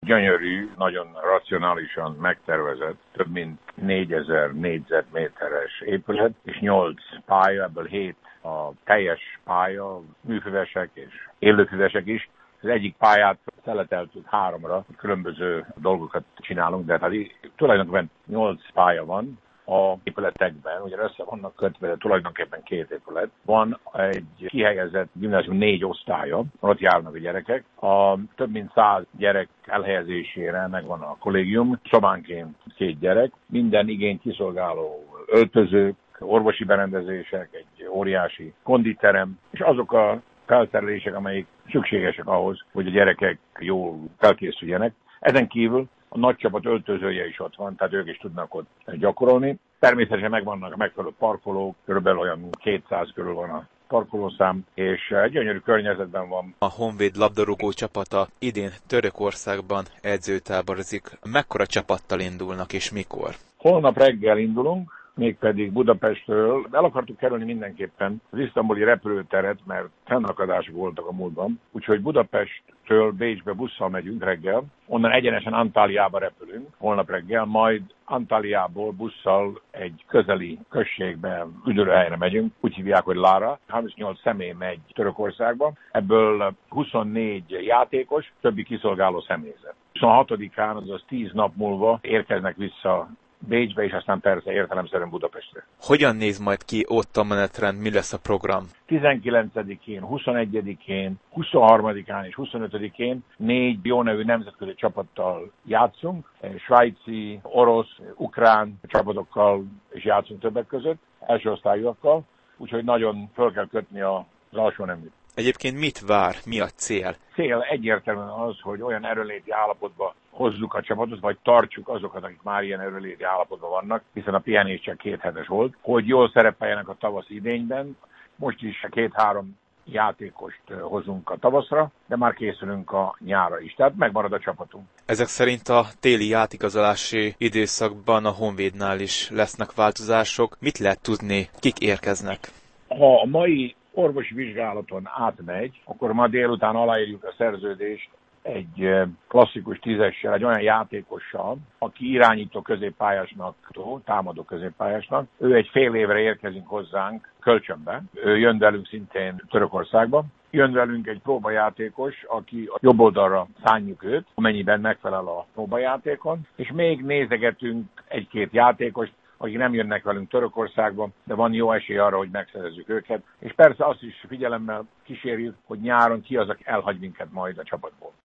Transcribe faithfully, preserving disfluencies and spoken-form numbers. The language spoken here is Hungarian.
gyönyörű, nagyon racionálisan megtervezett, több mint négyezer négyzetméteres épület, és nyolc pálya, ebből hét a teljes pálya, műfüvesek és élőfüvesek is. Az egyik pályát szeleteltük háromra, különböző dolgokat csinálunk, de hát tulajdonképpen nyolc pálya van a épületekben, ugye össze vannak kötve, de tulajdonképpen két épület. Van egy kihelyezett gimnázium négy osztálya, ott járnak a gyerekek. A több mint száz gyerek elhelyezésére megvan a kollégium, szobánként két gyerek, minden igényt kiszolgáló öltözők, orvosi berendezések, egy óriási konditerem, és azok a felszerelések, amelyek szükségesek ahhoz, hogy a gyerekek jól felkészüljenek. Ezen kívül a nagy csapat öltözője is ott van, tehát ők is tudnak ott gyakorolni. Természetesen megvannak a megfelelő parkolók, körülbelül olyan kétszáz körül van a parkolószám, és egy gyönyörű környezetben van. A Honvéd labdarúgó csapata idén Törökországban edzőtáborozik. Mekkora csapattal indulnak és mikor? Holnap reggel indulunk, mégpedig Budapestről. El akartuk kerülni mindenképpen az isztambuli repülőteret, mert fennakadások voltak a múltban. Úgyhogy Budapesttől Bécsbe busszal megyünk reggel, onnan egyenesen Antáliába repülünk holnap reggel, majd Antáliából busszal egy közeli községbe, üdülőhelyre megyünk, úgy hívják, hogy Lara. harmincnyolc személy megy Törökországba, ebből huszonnégy játékos, többi kiszolgáló személyzet. huszonhatodikán, azaz tíz nap múlva érkeznek vissza Bécsbe, és aztán persze értelemszerűen Budapestre. Hogyan néz majd ki ott a menetrend, mi lesz a program? tizenkilencedikén, huszonegyedikén, huszonharmadikán és huszonötödikén négy jó nevű nemzetközi csapattal játszunk, svájci, orosz, ukrán csapatokkal is játszunk többek között, első osztályúakkal, úgyhogy nagyon föl kell kötni az alsó neműt. Egyébként mit vár, mi a cél? Cél egyértelműen az, hogy olyan erőnléti állapotba hozzuk a csapatot, vagy tartsuk azokat, akik már ilyen erőnléti állapotban vannak, hiszen a pihenés csak két hetes volt, hogy jól szerepeljenek a tavaszi idényben. Most is két-három játékost hozunk a tavaszra, de már készülünk a nyárra is, tehát megmarad a csapatunk. Ezek szerint a téli átigazolási időszakban a Honvédnál is lesznek változások. Mit lehet tudni, kik érkeznek? Ha a mai orvosi vizsgálaton átmegy, akkor ma délután aláírjuk a szerződést egy klasszikus tízessel, egy olyan játékossal, aki irányító középpályásnak, támadó középpályásnak. Ő egy fél évre érkezik hozzánk kölcsönbe. Ő jön velünk szintén Törökországba. Jön velünk egy próbajátékos, aki a jobb oldalra szánjuk őt, amennyiben megfelel a próbajátékon, és még nézegetünk egy-két játékost, akik nem jönnek velünk Törökországba, de van jó esély arra, hogy megszerezzük őket. És persze azt is figyelemmel kísérjük, hogy nyáron ki az, aki elhagy minket majd a csapatból.